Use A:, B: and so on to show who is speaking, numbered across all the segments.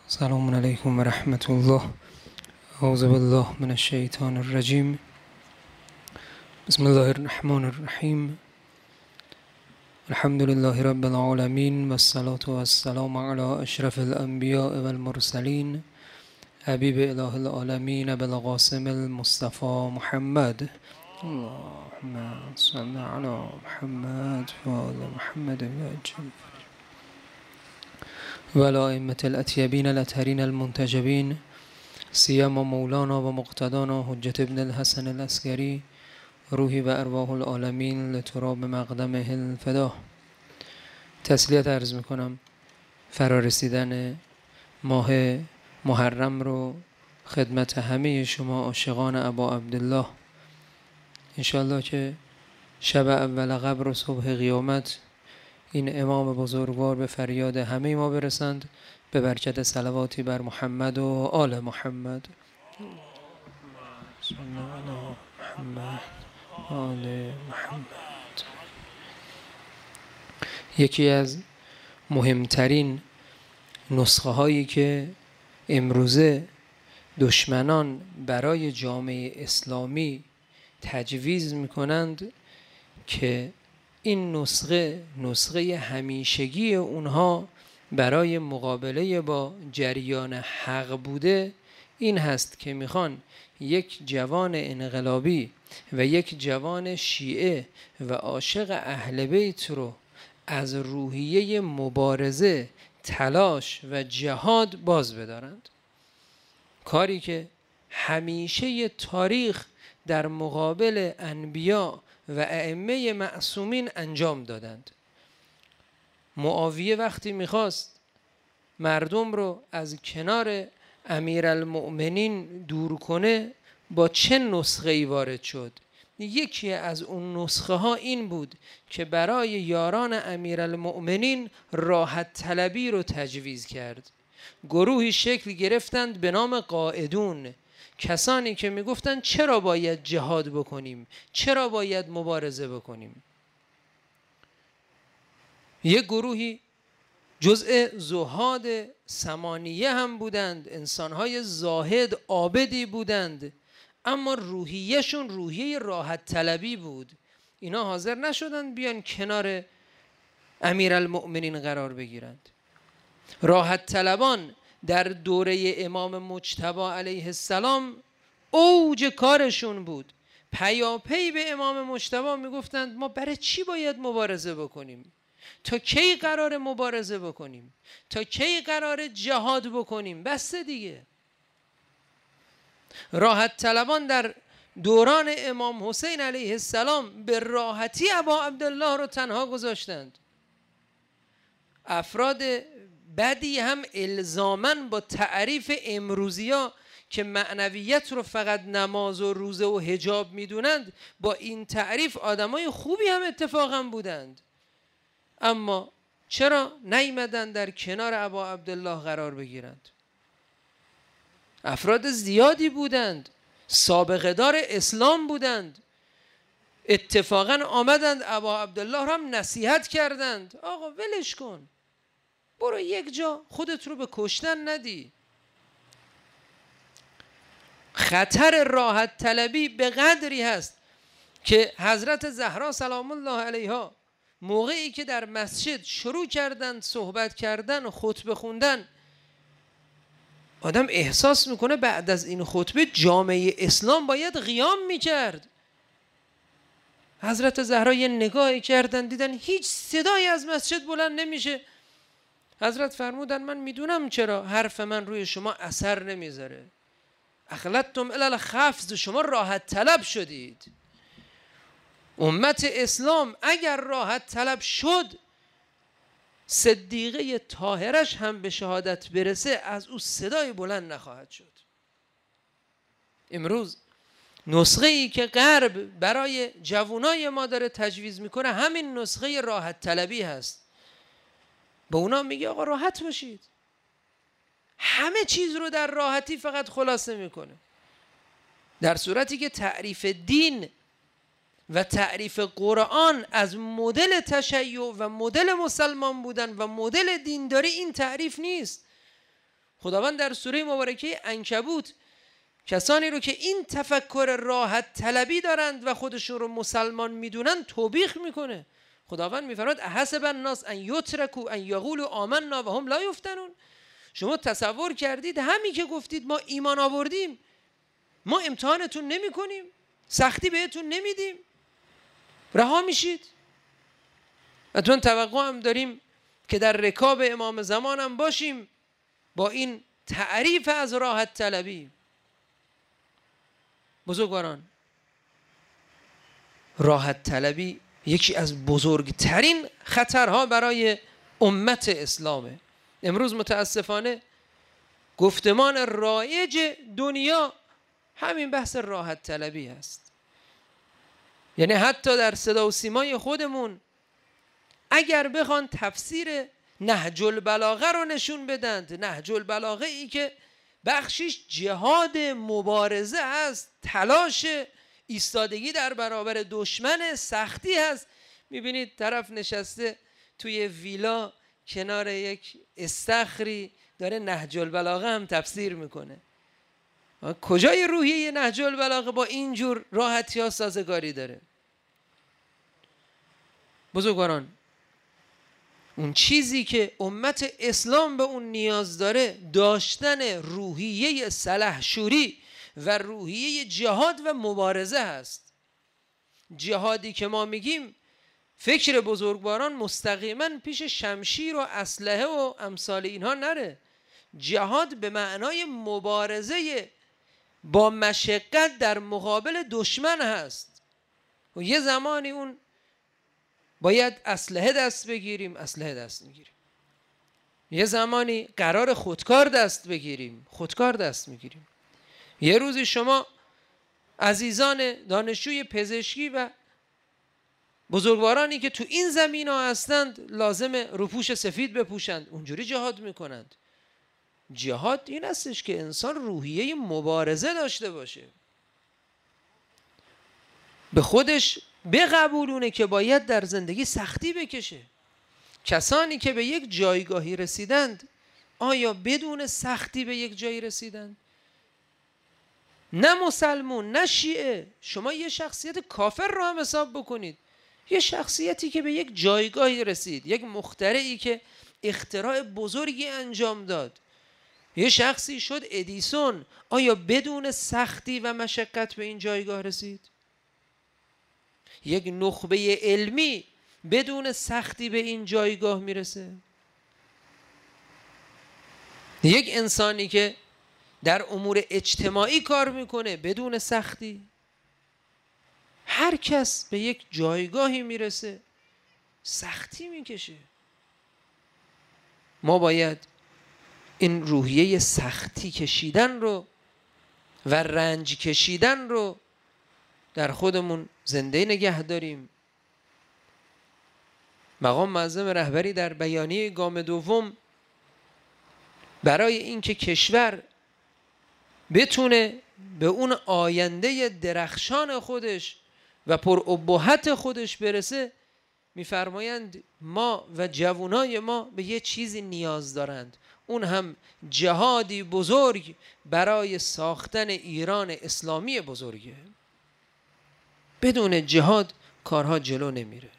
A: السلام علیکم و رحمت الله. اعوذ بالله من الشیطان الرجیم. بسم الله الرحمن الرحیم. الحمد لله رب العالمین و الصلاة و السلام علی اشرف الانبیاء و المرسلین حبیب اله العالمین بالقاسم المصطفى محمد. اللهم صل علی محمد و آل محمد و علی ائمة الاطیبین الاطهرین المنتجبین سیما مولانا و مقتدانا حجت ابن الحسن العسکری روحی و ارواح العالمین لتراب مقدمه الفدا. تسلیت عرض میکنم فرارسیدن ماه محرم رو خدمت همه شما عاشقان ابا عبدالله. انشاءالله که شب اول قبر و صبح قیامت این امام بزرگوار به فریاد همه ما برسند به برکت صلواتی بر محمد و آل محمد. آل محمد. یکی از مهمترین نسخه هایی که امروزه دشمنان برای جامعه اسلامی تجویز میکنند که این نسخه همیشگی اونها برای مقابله با جریان حق بوده، این هست که میخوان یک جوان انقلابی و یک جوان شیعه و عاشق اهل بیت رو از روحیه مبارزه، تلاش و جهاد باز بدارند. کاری که همیشه تاریخ در مقابل انبیا و ائمه معصومین انجام دادند. معاویه وقتی میخواست مردم رو از کنار امیرالمؤمنین دور کنه با چه نسخه ای وارد شد؟ یکی از اون نسخه ها این بود که برای یاران امیرالمؤمنین راحت طلبی رو تجویز کرد. گروهی شکل گرفتند به نام قائدون، کسانی که میگفتند چرا باید جهاد بکنیم، چرا باید مبارزه بکنیم. یک گروهی جزء زهاد ثمانیه هم بودند، انسانهای زاهد عابدی بودند، اما روحیهشون روحیه راحت طلبی بود. اینا حاضر نشدند بیان کنار امیرالمؤمنین قرار بگیرند. راحت طلبان در دوره امام مجتبی علیه السلام اوج کارشون بود. پیاپی به امام مجتبی میگفتند ما برای چی باید مبارزه بکنیم؟ تا کی قرار مبارزه بکنیم؟ تا کی قرار جهاد بکنیم؟ بس دیگه. راحت طلبان در دوران امام حسین علیه السلام به راحتی ابا عبدالله رو تنها گذاشتند. افراد بدی هم الزاماً با تعریف امروزیا که معنویت رو فقط نماز و روزه و حجاب میدونند، با این تعریف آدمای خوبی هم اتفاقا بودند، اما چرا نیامدند در کنار ابا عبدالله قرار بگیرند؟ افراد زیادی بودند، سابقه دار اسلام بودند، اتفاقا آمدند ابا عبدالله رو هم نصیحت کردند. آقا ولش کن، برو یک جا خودت رو به کشتن ندی. خطر راحت طلبی به قدری هست که حضرت زهرا سلام الله علیها موقعی که در مسجد شروع کردن صحبت کردن و خطبه خوندن، آدم احساس میکنه بعد از این خطبه جامعه اسلام باید قیام میکرد. حضرت زهرا یه نگاهی کردن، دیدن هیچ صدایی از مسجد بلند نمیشه. حضرت فرمودن من میدونم چرا حرف من روی شما اثر نمیذاره. اخلدتم الی الخفض، شما راحت طلب شدید. امت اسلام اگر راحت طلب شد، صدیقه طاهرش هم به شهادت برسه از او صدای بلند نخواهد شد. امروز نسخه ای که غرب برای جوانای ما داره تجویز میکنه همین نسخه راحت طلبی هست. به اونا میگه آقا راحت باشید، همه چیز رو در راحتی فقط خلاصه میکنه، در صورتی که تعریف دین و تعریف قرآن از مدل تشیع و مدل مسلمان بودن و مدل دینداری این تعریف نیست. خداوند در سوره مبارکه عنکبوت کسانی رو که این تفکر راحت طلبی دارند و خودشون رو مسلمان میدونن توبیخ میکنه. خداوند میفرماید احسب الناس ان یترکوا ان یقولوا آمنا و هم لا یفتنون. شما تصور کردید همین که گفتید ما ایمان آوردیم ما امتحانتون نمی کنیم، سختی بهتون نمیدیم، رها میشید؟ اتون توقع هم داریم که در رکاب امام زمان هم باشیم با این تعریف از راحت طلبی؟ بزرگواران، راحت طلبی یکی از بزرگترین خطرها برای امت اسلامه. امروز متاسفانه گفتمان رایج دنیا همین بحث راحت طلبی هست. یعنی حتی در صدا و سیمای خودمون اگر بخوان تفسیر نهج البلاغه رو نشون بدند، نهج البلاغه ای که بخشش جهاد مبارزه هست، تلاش ایستادگی در برابر دشمن، سختی هست، میبینید طرف نشسته توی ویلا کنار یک استخری داره نهج البلاغه هم تفسیر میکنه. کجای روحیه نهج البلاغه با اینجور راحتی ها سازگاری داره؟ بزرگواران، اون چیزی که امت اسلام به اون نیاز داره داشتن روحیه سلحشوری و روحیه جهاد و مبارزه هست. جهادی که ما میگیم فکر بزرگواران مستقیما پیش شمشیر و اسلحه و امثال اینها نره. جهاد به معنای مبارزه با مشقت در مقابل دشمن هست و یه زمانی اون باید اسلحه دست بگیریم، اسلحه دست میگیریم. یه زمانی قرار خودکار دست بگیریم، خودکار دست میگیریم. یه روزی شما عزیزان دانشجوی پزشکی و بزرگوارانی که تو این زمین ها هستند لازم روپوش سفید بپوشند، اونجوری جهاد میکنند. جهاد این هستش که انسان روحیه مبارزه داشته باشه، به خودش بقبولونه که باید در زندگی سختی بکشه. کسانی که به یک جایگاهی رسیدند آیا بدون سختی به یک جایی رسیدند؟ نه مسلمون نه شیعه. شما یه شخصیت کافر رو هم حساب بکنید، یه شخصیتی که به یک جایگاهی رسید، یک مخترعی که اختراع بزرگی انجام داد، یه شخصی شد ادیسون، آیا بدون سختی و مشقت به این جایگاه رسید؟ یک نخبه علمی بدون سختی به این جایگاه میرسه؟ یک انسانی که در امور اجتماعی کار میکنه بدون سختی؟ هر کس به یک جایگاهی میرسه سختی میکشه. ما باید این روحیه سختی کشیدن رو و رنج کشیدن رو در خودمون زنده نگه داریم. مقام معظم رهبری در بیانیه گام دوم برای اینکه کشور بتونه به اون آینده درخشان خودش و پرابهت خودش برسه میفرمایند ما و جوانای ما به یه چیزی نیاز دارند، اون هم جهادی بزرگ برای ساختن ایران اسلامی بزرگه. بدون جهاد کارها جلو نمیره.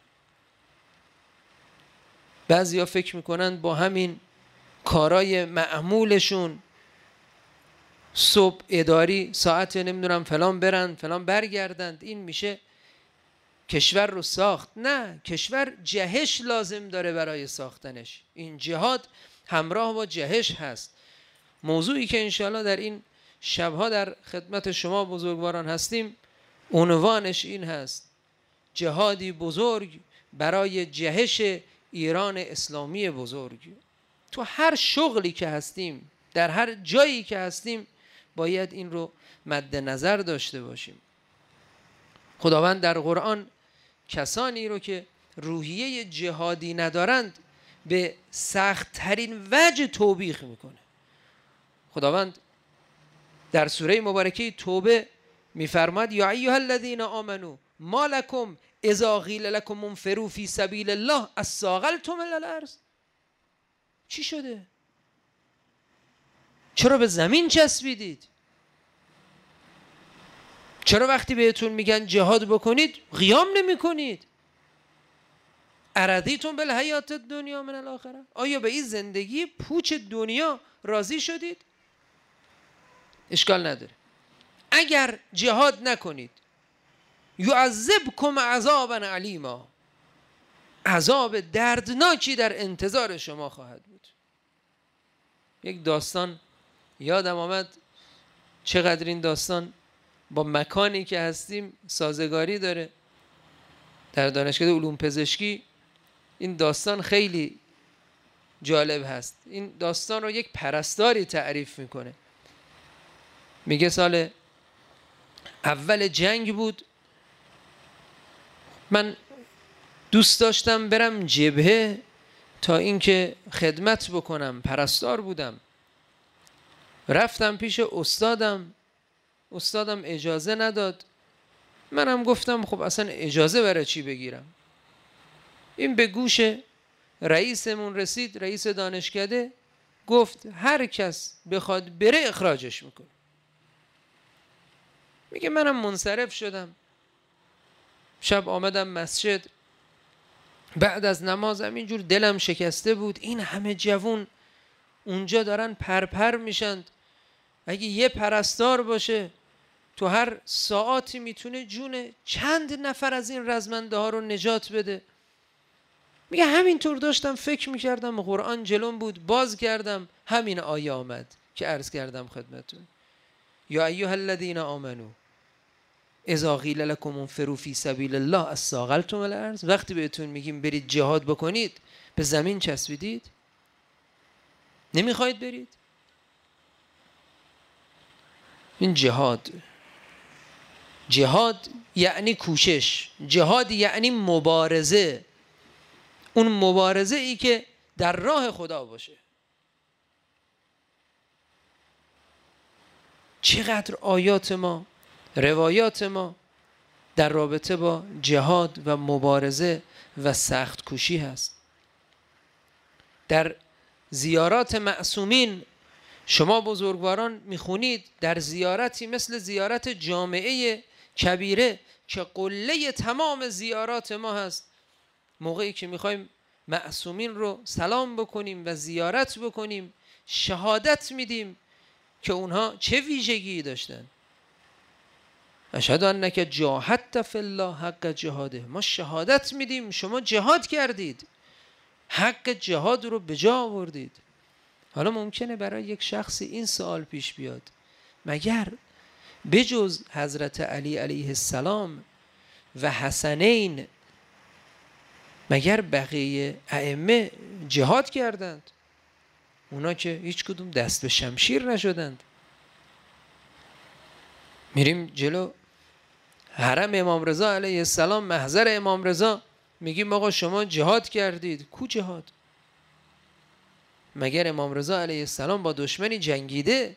A: بعضیا فکر میکنند با همین کارای معمولشون صبح اداری ساعت نمیدونم فلان برند فلان برگردند این میشه کشور رو ساخت. نه، کشور جهش لازم داره برای ساختنش. این جهاد همراه با جهش هست. موضوعی که انشاءالله در این شبها در خدمت شما بزرگواران هستیم عنوانش این هست: جهادی بزرگ برای جهش ایران اسلامی بزرگ. تو هر شغلی که هستیم، در هر جایی که هستیم باید این رو مد نظر داشته باشیم. خداوند در قرآن کسانی رو که روحیه جهادی ندارند به سخت ترین وجه توبیخ میکنه. خداوند در سوره مبارکه توبه میفرماد یا ایها الذین آمنو ما لکم اذا قیل لکم انفروا فی سبیل الله اثاقلتم الی الارض. چی شده؟ چرا به زمین چسبیدید؟ چرا وقتی بهتون میگن جهاد بکنید قیام نمی کنید؟ اردیتون بالحیات الدنیا من الاخره؟ آیا به این زندگی پوچ دنیا راضی شدید؟ اشکال نداره. اگر جهاد نکنید یعذبکم عذابا علیما، عذاب دردناکی در انتظار شما خواهد بود. یک داستان یادم آمد، چقدر این داستان با مکانی که هستیم سازگاری داره. در دانشکده علوم پزشکی این داستان خیلی جالب هست. این داستان رو یک پرستاری تعریف میکنه. میگه سال اول جنگ بود، من دوست داشتم برم جبهه تا اینکه خدمت بکنم، پرستار بودم. رفتم پیش استادم اجازه نداد. منم گفتم خب اصلا اجازه برای چی بگیرم؟ این به گوش رئیسمون رسید، رئیس دانشکده، گفت هر کس بخواد بره اخراجش میکنه. میگه منم منصرف شدم. شب آمدم مسجد، بعد از نمازم اینجور دلم شکسته بود، این همه جوون اونجا دارن پرپر میشند. اگه یه پرستار باشه تو هر ساعتی میتونه جون چند نفر از این رزمنده ها رو نجات بده. میگه همینطور داشتم فکر میکردم، قرآن جلوم بود، باز کردم همین آیه آمد که عرض کردم خدمتون. یا ایها الذین آمنو اذا قیل لکم انفروا فی سبیل الله اثاقلتم الارض. وقتی بهتون میگیم برید جهاد بکنید به زمین چسبیدید؟ نمیخواید برید؟ این جهاد یعنی کوشش، جهاد یعنی مبارزه. اون مبارزه ای که در راه خدا باشه. چقدر آیات ما، روایات ما در رابطه با جهاد و مبارزه و سخت کوشی هست. در زیارات معصومین شما بزرگواران میخونید، در زیارتی مثل زیارت جامعه کبیره که قله تمام زیارات ما هست، موقعی که میخوایم معصومین رو سلام بکنیم و زیارت بکنیم، شهادت میدیم که اونها چه ویژگی داشتن. اشهد انک جاهدت فی الله حق جهاده. ما شهادت میدیم شما جهاد کردید، حق جهاد رو به جا آوردید. حالا ممکنه برای یک شخصی این سوال پیش بیاد، مگر بجز حضرت علی علیه السلام و حسنین مگر بقیه ائمه جهاد کردند؟ اونا که هیچ کدوم دست به شمشیر نشدند. میریم جلو حرم امام رضا علیه السلام، محضر امام رضا، میگیم آقا شما جهاد کردید. کو جهاد؟ مگر امام رضا علیه السلام با دشمنی جنگیده؟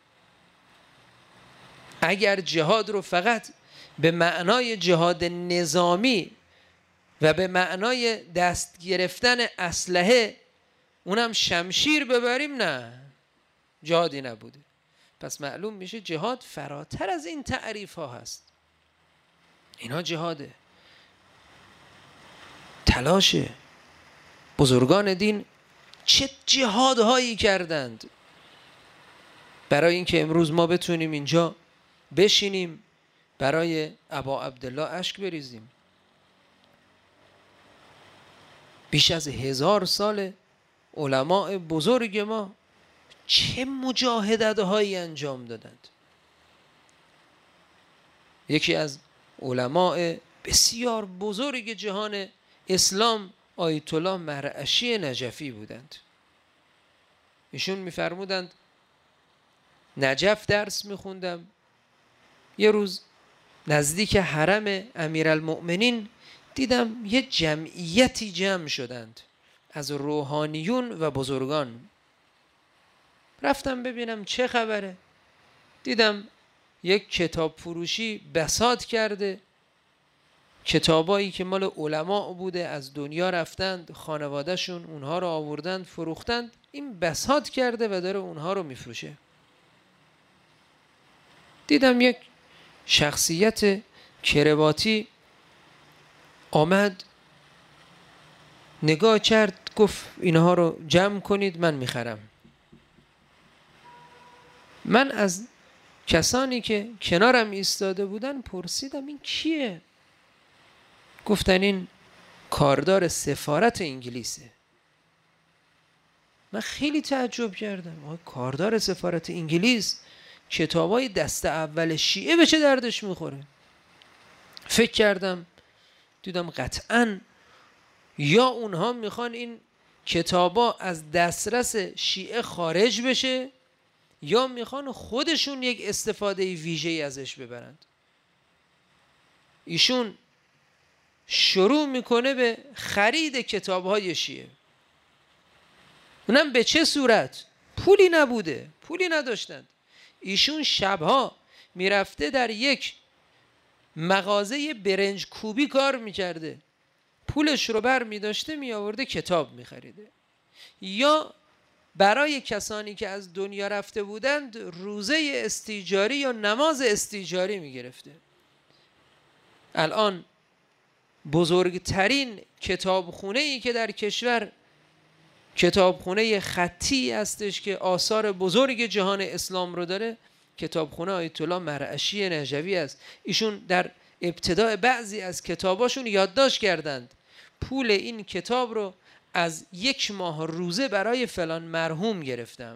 A: اگر جهاد رو فقط به معنای جهاد نظامی و به معنای دست گرفتن اسلحه، اونم شمشیر ببریم، نه، جهادی نبوده. پس معلوم میشه جهاد فراتر از این تعریف ها هست. اینا جهاده، تلاشه. بزرگان دین چه جهادهایی کردند برای اینکه امروز ما بتونیم اینجا بشینیم برای ابا عبدالله اشک بریزیم. بیش از 1000 سال علماء بزرگ ما چه مجاهدت‌هایی انجام دادند. یکی از علماء بسیار بزرگ جهان اسلام آیت الله مرعشی نجفی بودند. ایشون می‌فرمودند نجف درس می‌خوندم، یه روز نزدیک حرم امیرالمؤمنین دیدم یه جمعیتی جمع شدند از روحانیون و بزرگان. رفتم ببینم چه خبره. دیدم یک کتاب فروشی بساط کرده، کتابایی که مال علما بوده از دنیا رفتند، خانوادهشون اونها رو آوردند فروختند، این بساط کرده و داره اونها رو میفروشه. دیدم یک شخصیت کرواتی آمد نگاه کرد، گفت اینها رو جمع کنید من میخرم. من از کسانی که کنارم ایستاده بودن پرسیدم این کیه؟ گفتن این کاردار سفارت انگلیسه. من خیلی تعجب کردم، کاردار سفارت انگلیس کتابای دست اول شیعه به چه دردش میخوره؟ فکر کردم دیدم قطعاً یا اونها میخوان این کتابا از دسترس شیعه خارج بشه یا میخوان خودشون یک استفاده ویژه‌ای ازش ببرند. ایشون شروع میکنه به خرید کتابهای شیعه. اونم به چه صورت؟ پولی نبوده، پولی نداشتند. ایشون شبها میرفته در یک مغازه برنج کوبی کار میکرده، پولش رو بر میداشته میآورده کتاب میخریده. یا برای کسانی که از دنیا رفته بودند روزه استیجاری یا نماز استیجاری میگرفته. الان بزرگترین کتابخونه‌ای که در کشور کتابخونه خطی هستش که آثار بزرگ جهان اسلام رو داره، کتابخونه آیت الله مرعشی نجوی است. ایشون در ابتداء بعضی از کتاباشون یادداشت کردند پول این کتاب رو از 1 ماه روزه برای فلان مرحوم گرفتم،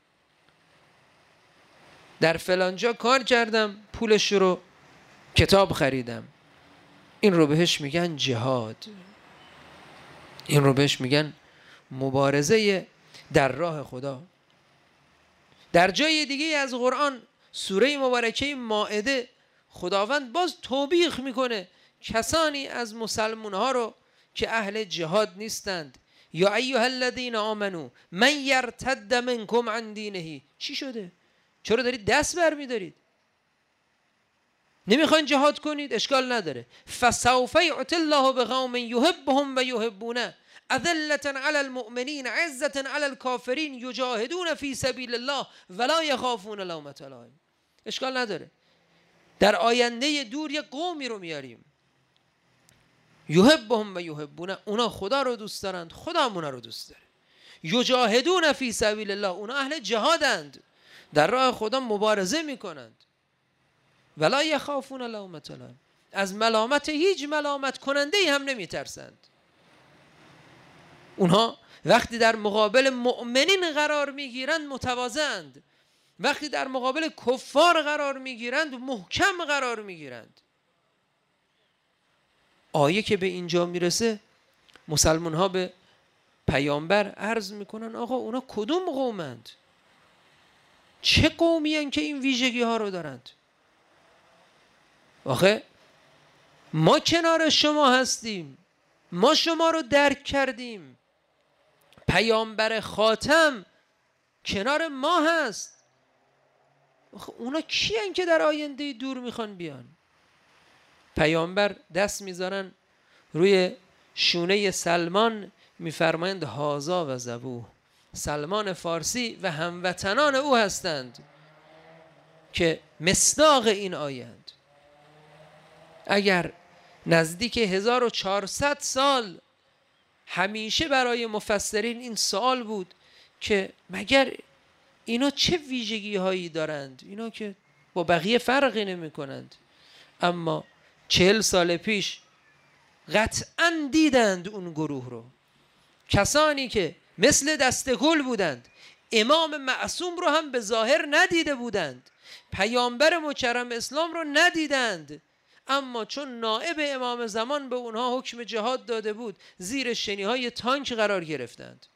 A: در فلان جا کار کردم، پولش رو کتاب خریدم. این رو بهش میگن جهاد، این رو بهش میگن مبارزه در راه خدا. در جای دیگه از قرآن سوره مبارکه مائده خداوند باز توبیخ میکنه کسانی از مسلمان ها رو که اهل جهاد نیستند. یا ایها الذین آمنو من یرتد منکم عن دینه. چی شده؟ چرا دارید دست برمیدارید؟ نمیخواین جهاد کنید؟ اشکال نداره. فسوف یؤتی الله بقوم یحبهم و یحبونه اذلة علی المؤمنین عزة علی الکافرین یجاهدون فی سبیل الله ولا یخافون لومة لائم. اشکال نداره. در آینده دور یک قومی رو میاریم یحبهم و یحبونه، اونا خدا رو دوست دارند، خدا هم اونا رو دوست داره. یجاهدون فی سبیل الله، اونا اهل جهادند، در راه خدا مبارزه میکنند. ولا یخافون لومة لائم، از ملامت هیچ ملامت کننده هم نمیترسند. اونها وقتی در مقابل مؤمنین قرار میگیرند متواضعند، وقتی در مقابل کفار قرار میگیرند محکم قرار میگیرند. آیه که به اینجا میرسه مسلمان ها به پیامبر عرض میکنن آقا اونا کدوم قومند؟ چه قومی هن که این ویژگی ها رو دارند؟ آخه ما کنار شما هستیم، ما شما رو درک کردیم، پیامبر خاتم کنار ما هست. آخه اونا کی هن که در آینده دور میخوان بیان؟ پیامبر دست میذارن روی شونه سلمان، میفرمایند هازا و زبوه. سلمان فارسی و هموطنان او هستند که مصداق این آیند. اگر نزدیک 1400 سال همیشه برای مفسرین این سوال بود که مگر اینا چه ویژگی هایی دارند، اینا که با بقیه فرقی نمی کنند، اما 40 سال پیش قطعاً دیدند اون گروه رو، کسانی که مثل دستگل بودند، امام معصوم رو هم به ظاهر ندیده بودند، پیامبر مکرم اسلام رو ندیدند، اما چون نائب امام زمان به اونها حکم جهاد داده بود زیر شنیهای تانک قرار گرفتند.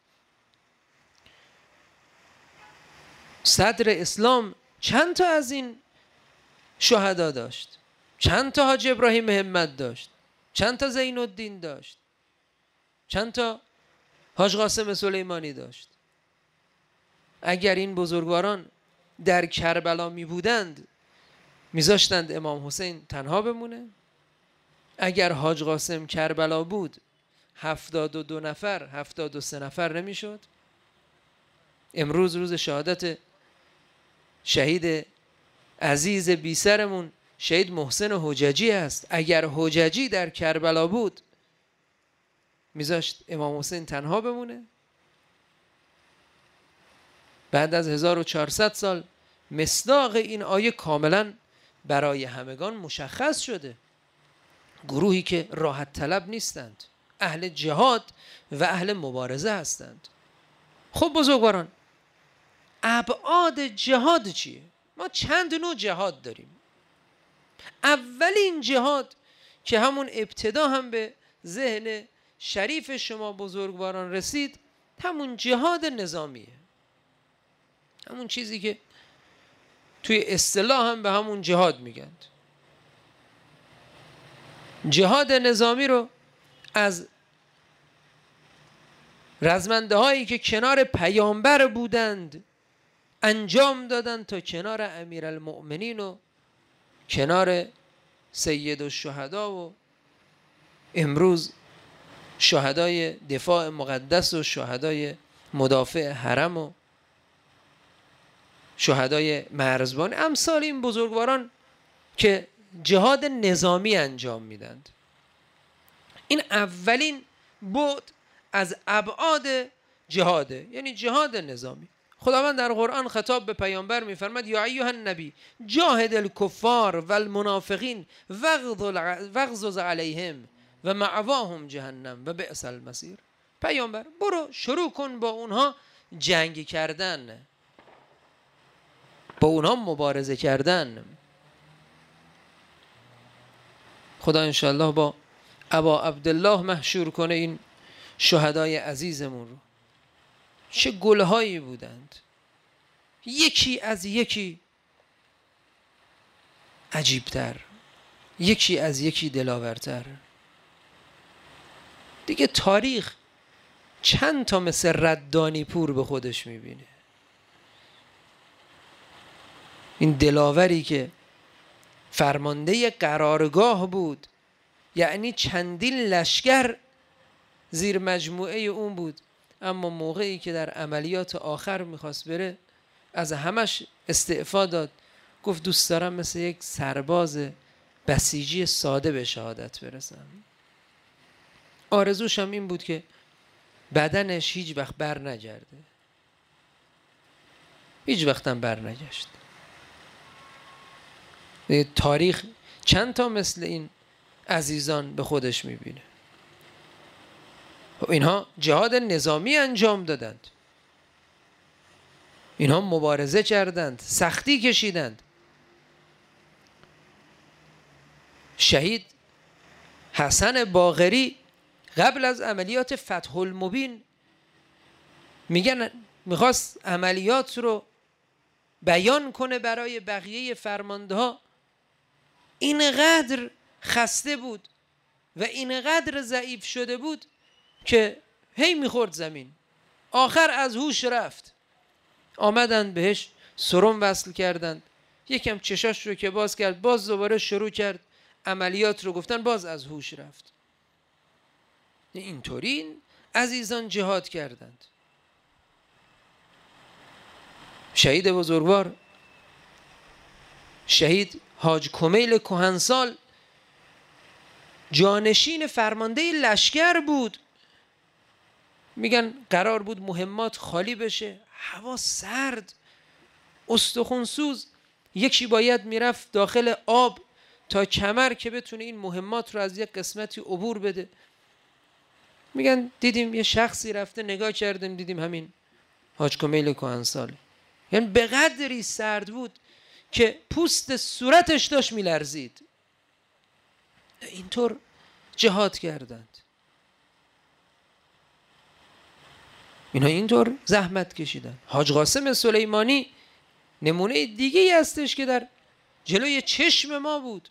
A: صدر اسلام چند تا از این شهدا داشت؟ چند تا حاج ابراهیم همت داشت؟ چند تا زین الدین داشت؟ چند تا حاج قاسم سلیمانی داشت؟ اگر این بزرگواران در کربلا می بودند میذاشتند امام حسین تنها بمونه؟ اگر حاج قاسم کربلا بود 72 نفر 73 نفر نمیشد؟ امروز روز شهادت شهید عزیز بی سرمون شهید محسن حججی است. اگر حججی در کربلا بود میذاشت امام حسین تنها بمونه؟ بعد از 1400 سال مصداق این آیه کاملا برای همگان مشخص شده. گروهی که راحت طلب نیستند، اهل جهاد و اهل مبارزه هستند. خب بزرگواران، ابعاد جهاد چیه؟ ما چند نوع جهاد داریم. اولین جهاد که همون ابتدا هم به ذهن شریف شما بزرگواران رسید، همون جهاد نظامیه. همون چیزی که توی اصطلاح هم به همون جهاد میگند. جهاد نظامی رو از رزمنده هایی که کنار پیامبر بودند انجام دادند تا کنار امیرالمؤمنین و کنار سید الشهدا و امروز شهدای دفاع مقدس و شهدای مدافع حرم و شهدای مرزبان، امثال این بزرگواران که جهاد نظامی انجام میدند. این اولین بعد از ابعاد جهاده، یعنی جهاد نظامی. خداوند در قرآن خطاب به پیامبر میفرماد یا ایها النبی جاهد الکفار و المنافقین واغلظ علیهم و مأواهم جهنم و بئس المصیر. پیامبر برو شروع کن با اونها جنگ کردن، با اونها مبارزه کردن. خدا انشالله با ابا عبدالله محشور کنه این شهدای عزیزمون رو. چه گلهایی بودند، یکی از یکی عجیبتر، یکی از یکی دلاورتر. دیگه تاریخ چند تا مثل ردانی پور به خودش میبینه. این دلاوری که فرمانده قرارگاه بود، یعنی چندین لشکر زیر مجموعه اون بود، اما موقعی که در عملیات آخر میخواست بره از همش استعفا داد. گفت دوست دارم مثل یک سرباز بسیجی ساده به شهادت برسم. آرزوش هم این بود که بدنش هیچ وقت بر نگرده، هیچ وقت هم بر نگشت. تاریخ چند تا مثل این عزیزان به خودش میبینه. اینها جهاد نظامی انجام دادند، اینها مبارزه کردند، سختی کشیدند. شهید حسن باقری قبل از عملیات فتح المبین میگن میخواست عملیات رو بیان کنه برای بقیه فرمانده ها، اینقدر خسته بود و اینقدر ضعیف شده بود که هی میخورد زمین، آخر از هوش رفت. آمدن بهش سرم وصل کردند، یکم چشاش رو که باز کرد، باز دوباره شروع کرد عملیات رو، گفتن باز از هوش رفت. اینطوری این عزیزان جهاد کردند. شهید بزرگوار شهید حاج کمیل کهنسال جانشین فرمانده لشکر بود. میگن قرار بود مهمات خالی بشه، هوا سرد، استخوان سوز، یکی باید میرفت داخل آب تا کمر که بتونه این مهمات رو از یک قسمتی عبور بده. میگن دیدیم یه شخصی رفته، نگاه کردیم دیدیم همین حاج کمیل کهنسال. یعنی به قدری سرد بود که پوست صورتش داشت میلرزید. اینطور جهاد کردند. اینها اینطور زحمت کشیدن. حاج قاسم سلیمانی نمونه دیگه ای هستش که در جلوی چشم ما بود.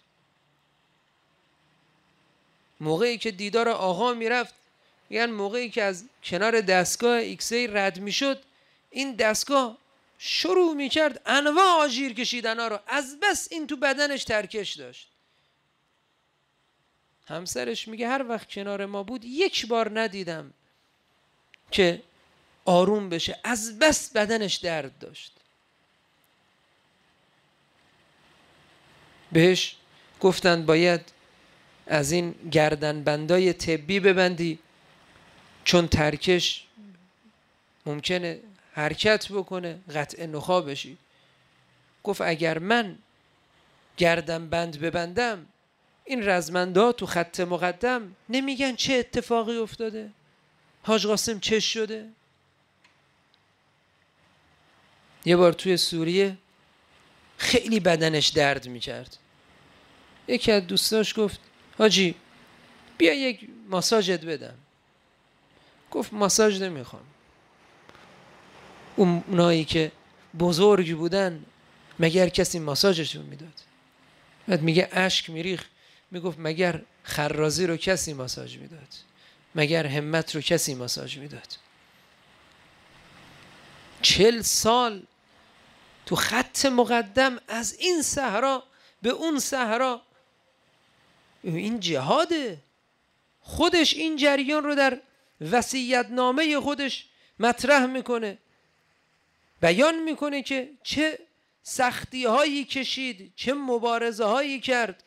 A: موقعی که دیدار آقا میرفت، یعنی موقعی که از کنار دستگاه ایکسی رد میشد، این دستگاه شروع میکرد انواع آژیر کشیدن ها رو، از بس این تو بدنش ترکش داشت. همسرش میگه هر وقت کنار ما بود یک بار ندیدم که آروم بشه، از بس بدنش درد داشت. بهش گفتند باید از این گردنبندای طبی ببندی چون ترکش ممکنه حرکت بکنه، قطع نخاع بشی. گفت اگر من گردنبند ببندم این رزمنده تو خط مقدم نمیگن چه اتفاقی افتاده، حاج قاسم چه شده. یه بار توی سوریه خیلی بدنش درد میکرد. یکی از دوستاش گفت حاجی بیا یک ماساژت بدم. گفت ماساژ نمیخوام. اونایی که بزرگ بودن مگر کسی ماساژشون میداد؟ بعد میگه اشک میریخ، میگفت مگر خرازی رو کسی ماساژ میداد؟ مگر همت رو کسی ماساژ میداد؟ 40 سال تو خط مقدم از این صحرا به اون صحرا. این جهاده. خودش این جریان رو در وصیت‌نامه خودش مطرح میکنه، بیان میکنه که چه سختی هایی کشید، چه مبارزه هایی کرد،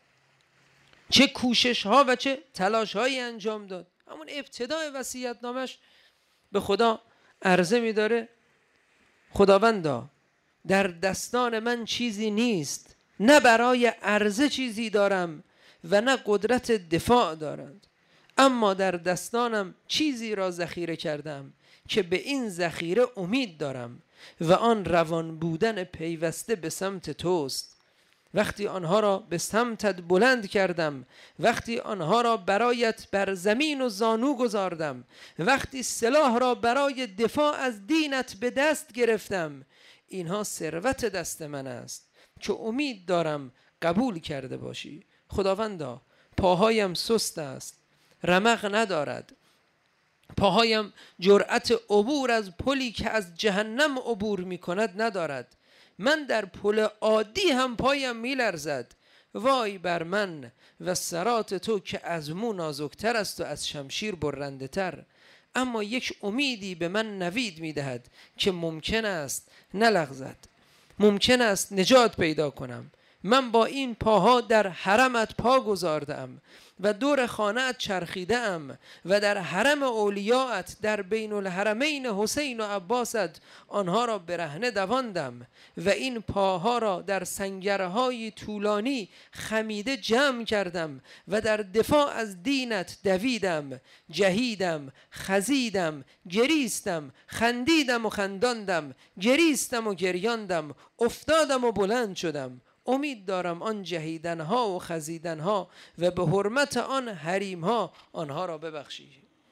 A: چه کوشش ها و چه تلاش هایی انجام داد. همون ابتدای وصیت‌نامش به خدا عرضه میداره خداوندا در دستان من چیزی نیست، نه برای عرضه چیزی دارم و نه قدرت دفاع دارند، اما در دستانم چیزی را ذخیره کردم که به این ذخیره امید دارم و آن روان بودن پیوسته به سمت توست. وقتی آنها را به سمتت بلند کردم، وقتی آنها را برایت بر زمین و زانو گذاردم، وقتی سلاح را برای دفاع از دینت به دست گرفتم، اینها ثروت دست من است که امید دارم قبول کرده باشی. خداوندا پاهایم سست است، رمق ندارد، پاهایم جرأت عبور از پلی که از جهنم عبور می کند ندارد. من در پل عادی هم پایم می لرزد. وای بر من و صراط تو که از مو نازکتر است و از شمشیر برنده تر. اما یک امیدی به من نوید می دهد که ممکن است نلغزد، ممکن است نجات پیدا کنم. من با این پاها در حرمت پا گذاردم و دور خانه‌ات چرخیدم و در حرم اولیاءت در بین الحرمین حسین و عباست آنها را برهنه دواندم و این پاها را در سنگرهای طولانی خمیده جمع کردم و در دفاع از دینت دویدم، جهیدم، خزیدم، گریستم، خندیدم و خنداندم، گریستم و گریاندم، افتادم و بلند شدم. امید دارم آن جهیدنها و خزیدنها و به حرمت آن حریمها آنها را ببخشی.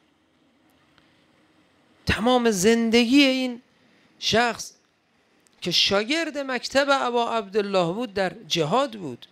A: تمام زندگی این شخص که شاگرد مکتب ابا عبدالله بود در جهاد بود.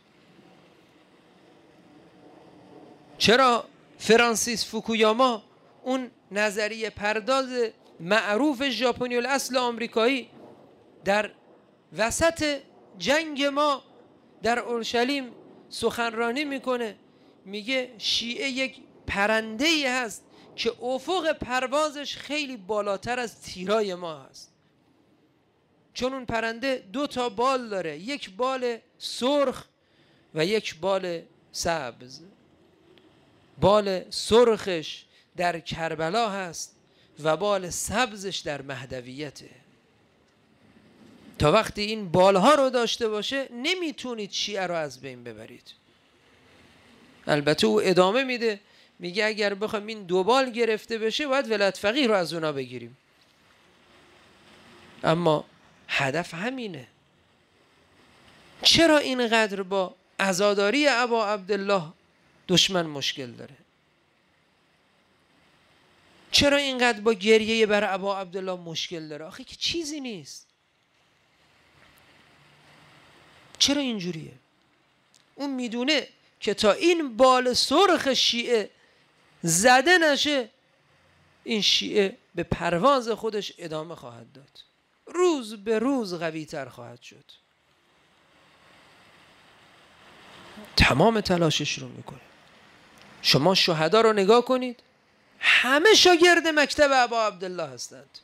A: چرا فرانسیس فوکویاما اون نظریه پرداز معروف ژاپنی الاصل آمریکایی در وسط جنگ ما در اورشلیم سخنرانی میکنه، میگه شیعه یک پرنده‌ای هست که افق پروازش خیلی بالاتر از تیرای ما هست، چون اون پرنده 2 تا بال داره، یک بال سرخ و یک بال سبز. بال سرخش در کربلا هست و بال سبزش در مهدویته. تا وقتی این بالها رو داشته باشه نمیتونید شیعه رو از بین ببرید. البته او ادامه میده، میگه اگر بخوایم این 2 بال گرفته بشه باید ولایت فقیه رو از اونا بگیریم. اما هدف همینه. چرا اینقدر با عزاداری ابا عبدالله دشمن مشکل داره؟ چرا اینقدر با گریه بر ابا عبدالله مشکل داره؟ آخه که چیزی نیست. چرا اینجوریه؟ اون میدونه که تا این بال سرخ شیعه زده نشه این شیعه به پرواز خودش ادامه خواهد داد، روز به روز قوی تر خواهد شد. تمام تلاشش رو میکنه. شما شهدا رو نگاه کنید، همه شاگرد مکتب ابا عبدالله هستند.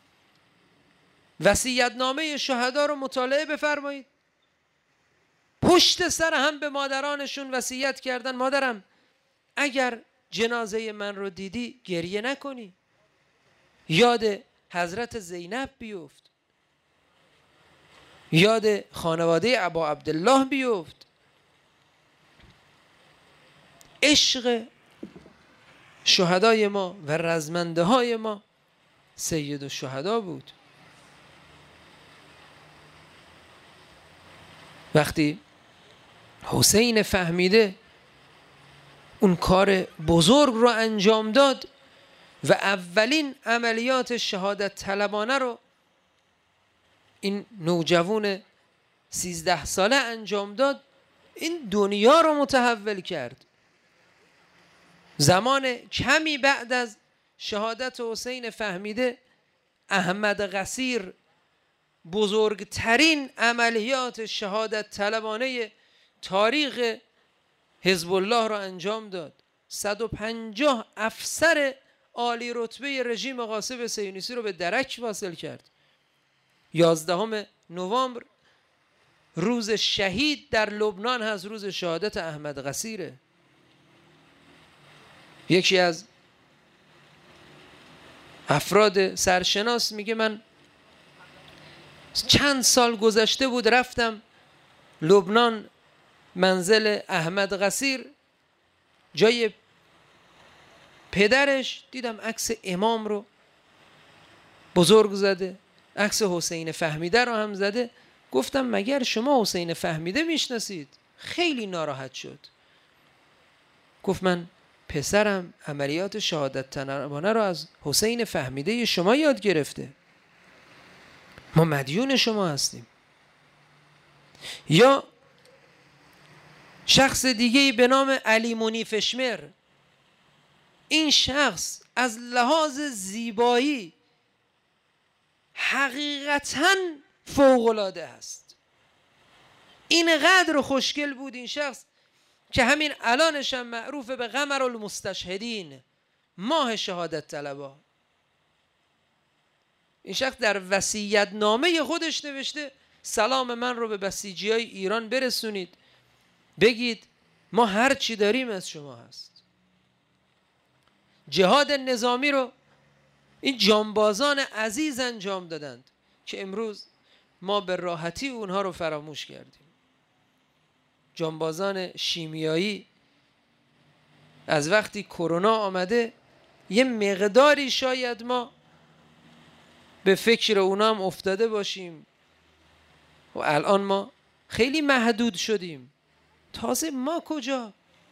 A: وصیت‌نامه شهدا رو مطالعه بفرمایید، پشت سر هم به مادرانشون وصیت کردن مادرم اگر جنازه من رو دیدی گریه نکنی، یاد حضرت زینب بیفت، یاد خانواده ابا عبدالله بیفت. عشق شهدای ما و رزمنده های ما سید الشهدا بود. وقتی حسین فهمیده اون کار بزرگ رو انجام داد و اولین عملیات شهادت طلبانه رو این نوجوان 13 ساله انجام داد، این دنیا رو متحول کرد. زمان کمی بعد از شهادت حسین فهمیده احمد قصیر بزرگترین عملیات شهادت طلبانه تاریخ حزب الله را انجام داد. 150 افسر عالی رتبه رژیم غاصب صهیونیستی رو به درک واصل کرد. 11 نوامبر روز شهید در لبنان هست، روز شهادت احمد قصیره. یکی از افراد سرشناس میگه من چند سال گذشته بود رفتم لبنان منزل احمد قصیر، جای پدرش، دیدم عکس امام رو بزرگ زده، عکس حسین فهمیده رو هم زده. گفتم مگر شما حسین فهمیده میشناسید؟ خیلی ناراحت شد. گفت من پسرم عملیات شهادت طلبانه رو از حسین فهمیده شما یاد گرفته، ما مدیون شما هستیم. یا شخص دیگه به نام علی منیف اشمر، این شخص از لحاظ زیبایی حقیقتاً فوق‌العاده است. اینقدر خوشگل بود این شخص که همین الانش هم معروفه به قمر المستشهدین، ماه شهادت طلبا. این شخص در وصیت نامه خودش نوشته سلام من رو به بسیجیای ایران برسونید، بگید ما هر چی داریم از شما هست. جهاد نظامی رو این جانبازان عزیز انجام دادند که امروز ما به راحتی اونها رو فراموش کردیم. جانبازان شیمیایی از وقتی کرونا آمده یه مقداری شاید ما به فکر اونا هم افتاده باشیم و الان ما خیلی محدود شدیم. تازه ما کجا؟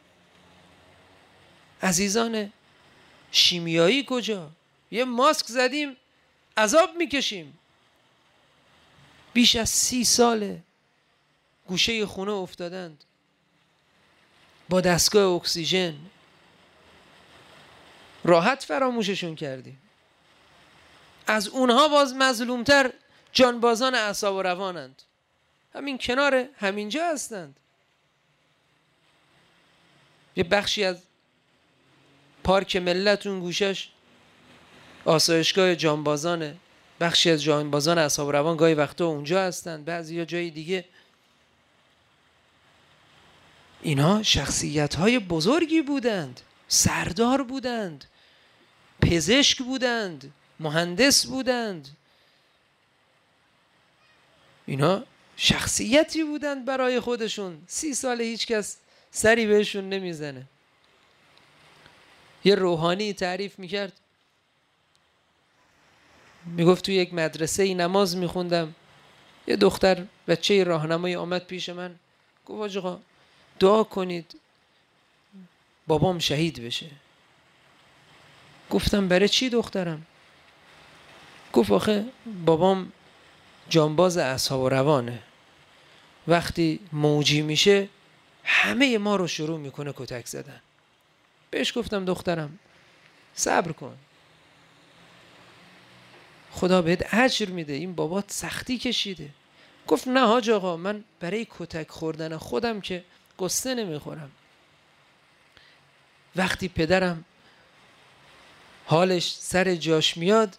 A: عزیزان شیمیایی کجا؟ یه ماسک زدیم عذاب میکشیم. بیش از 30 ساله گوشه خونه افتادند با دستگاه اکسیژن، راحت فراموششون کردیم. از اونها باز مظلومتر جانبازان اعصاب و روانند، همین کنار همینجا هستند. یه بخشی از پارک ملت اون گوشش آسایشگاه جانبازانه، بخشی از جانبازان اعصاب و روان گاهی وقتا اونجا هستند، بعضی یا جای دیگه. اینا شخصیت‌های بزرگی بودند، سردار بودند، پزشک بودند، مهندس بودند. اینا شخصیتی بودند برای خودشون. 30 سال هیچ کس سری بهشون نمیزنه. یه روحانی تعریف میکرد، میگفت تو یک مدرسه نماز میخوندم، یه دختر بچه راهنمایی آمد پیش من، گفت آقا دعا کنید بابام شهید بشه. گفتم برای چی دخترم؟ گفت آخه بابام جانباز اعصاب و روانه، وقتی موجی میشه همه ما رو شروع میکنه کتک زدن. بهش گفتم دخترم صبر کن، خدا بهت اجر میده، این بابات سختی کشیده. گفت نه حاج آقا، من برای کتک خوردن خودم که قصه نمیخورم. وقتی پدرم حالش سر جاش میاد،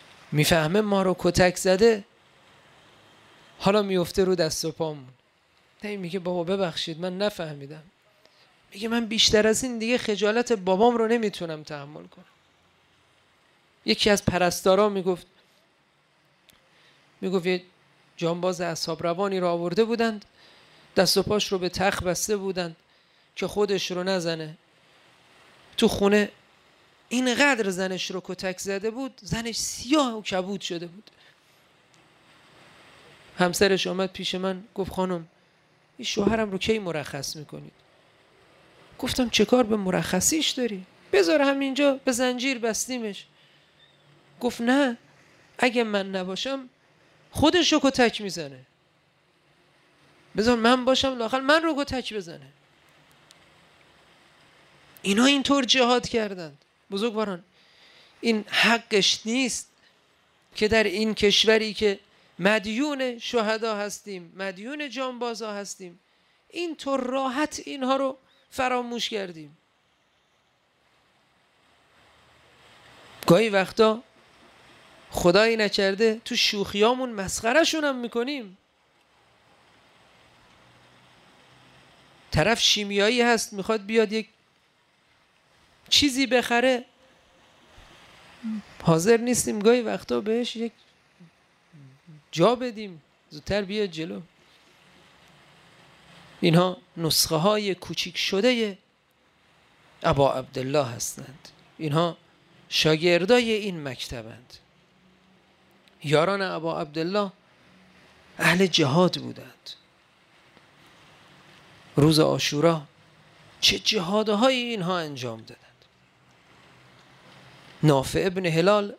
A: میفهمه ما رو کتک زده، حالا میفته رو دست و پامون. میگه بابا ببخشید من نفهمیدم. میگه من بیشتر از این دیگه خجالت بابام رو نمیتونم تحمل کنم. یکی از پرستارا میگفت یه جانباز اصحاب روانی رو آورده بودند، دست و پاش رو به تخت بسته بودند که خودش رو نزنه. تو خونه اینقدر زنش رو کتک زده بود، زنش سیاه و کبود شده بود. همسرش آمد پیش من گفت خانم این شوهرم رو کی مرخص میکنید؟ گفتم چه کار به مرخصیش داری؟ بذار همینجا به زنجیر بستیمش. گفت نه اگه من نباشم خودش رو کتک میزنه، بذار من باشم لااقل من رو کتک بزنه. اینا اینطور جهاد کردند. بزرگواران این حقش نیست که در این کشوری که مدیون شهدا هستیم، مدیون جانبازا هستیم، اینطور راحت اینها رو فراموش کردیم. گاهی وقتا خدایی نکرده تو شوخیامون مسخره‌شون هم میکنیم. طرف شیمیایی هست میخواد بیاد یک چیزی بخره، حاضر نیستیم گاهی وقتا بهش یک جا بدیم زودتر بیاد جلو. اینها نسخه های کوچیک شده ابا عبدالله هستند. اینها شاگردای این مکتبند. یاران ابا عبدالله اهل جهاد بودند. روز عاشورا چه جهادهایی اینها انجام دادند. نافع ابن هلال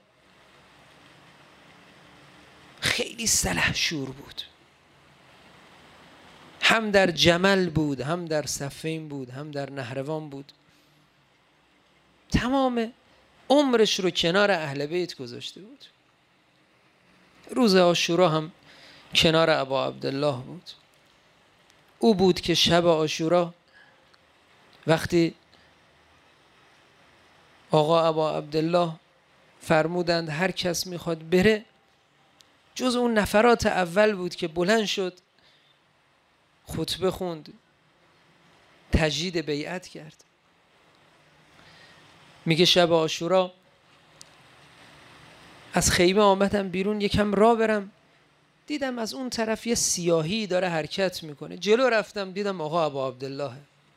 A: خیلی سلحشور بود، هم در جمل بود، هم در صفین بود، هم در نهروان بود. تمام عمرش رو کنار اهل بیت گذاشته بود. روز عاشورا هم کنار ابا عبدالله بود. او بود که شب عاشورا وقتی آقا ابا عبدالله فرمودند هر کس میخواد بره، جز اون نفرات اول بود که بلند شد خطبه خوند، تجدید بیعت کرد. میگه شب عاشورا از خیمه آمدم بیرون یکم راه برم، دیدم از اون طرف یه سیاهی داره حرکت میکنه. جلو رفتم دیدم آقا ابا عبدالله.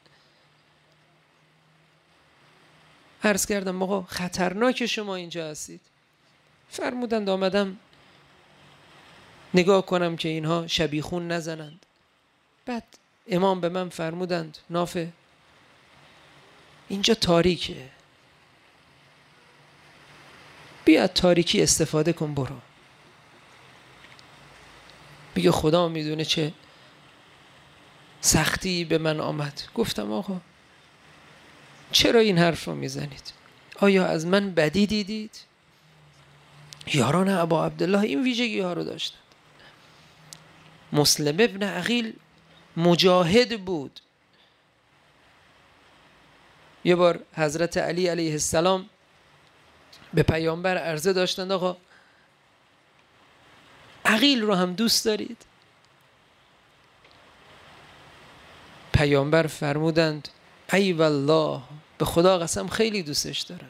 A: عرض کردم آقا خطرناک شما اینجا هستید. فرمودند آمدم نگاه کنم که اینها شبیخون نزنند. بعد امام به من فرمودند نافع اینجا تاریکه، بیا تاریکی استفاده کن برو. میگه خدا میدونه چه سختی به من آمد. گفتم آقا چرا این حرف رو میزنید؟ آیا از من بدی دیدید؟ یاران ابا عبدالله این ویژگی ها رو داشتند. مسلم ابن عقیل مجاهد بود. یه بار حضرت علی علیه السلام به پیامبر عرضه داشتند آقا عقیل رو هم دوست دارید؟ پیامبر فرمودند ای والله به خدا قسم خیلی دوستش دارم.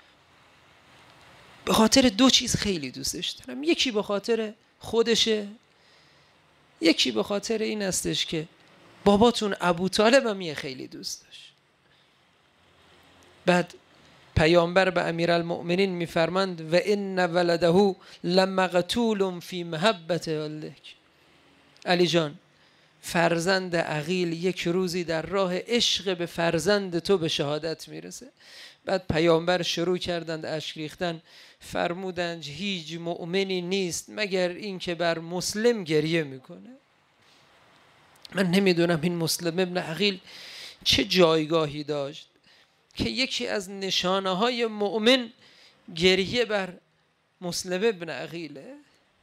A: به خاطر دو چیز خیلی دوستش دارم، یکی به خاطر خودشه، یکی به خاطر این استش که باباتون ابو طالب هم یه خیلی دوست داشت. بعد پیامبر به امیرالمؤمنین میفرمند و ان ولده لمقتول فی محبت والک. علی جان فرزند عقیل یک روزی در راه عشق به فرزند تو به شهادت میرسه. بعد پیامبر شروع کردند اشک ریختن، فرمودند هیچ مؤمنی نیست مگر این که بر مسلم گریه میکنه. من نمیدونم این مسلم ابن عقیل چه جایگاهی داشت که یکی از نشانه های مؤمن گریه بر مسلم ابن عقیله.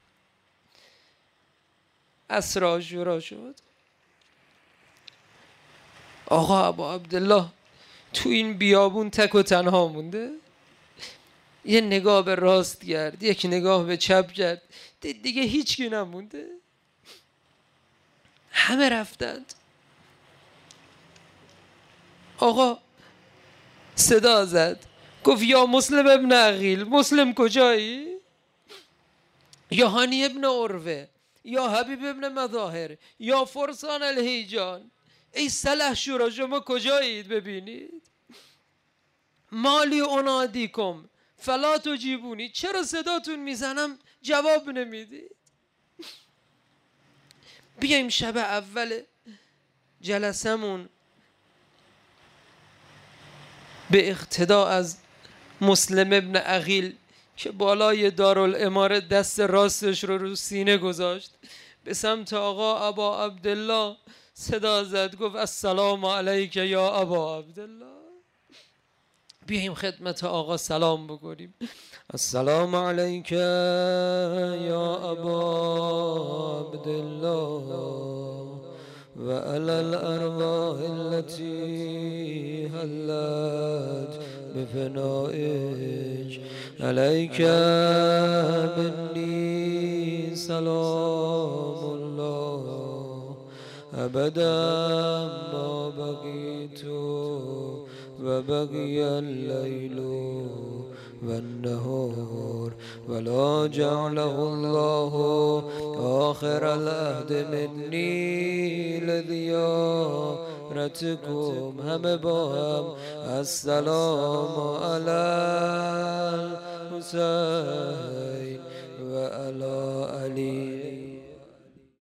A: عصر عاشورا شد، آقا ابا عبدالله تو این بیابون تک و تنها مونده. یه نگاه به راست کرد، یک نگاه به چپ کرد، دیگه هیچ کی نمونده. همه رفتند. آقا صدا زد گفت یا مسلم ابن عقیل، مسلم کجایی؟ یا هانی ابن عروه، یا حبیب ابن مظاهر، یا فرسان الهیجان، ای سلحشورا شما کجایید ببینید؟ مالی انادیکم فلا تجیبونی، چرا صداتون میزنم جواب نمیدید؟ بیایم شب اول جلسمون به اقتدا از مسلم ابن عقیل که بالای دارالاماره دست راستش رو سینه گذاشت، به سمت آقا ابا عبدالله صدا زد گفت السلام علیک یا ابا عبدالله. بیاییم خدمت آقا سلام بکنیم. السلام علیک یا ابا عبدالله و علی الارواح التي حلت بفنائک، علیک منی سلام الله ابدا ما بقیت و بقی اللیل و النهار ولا جعله الله آخر العهد منی لزیارتکم. همه با هم السلام علی الحسین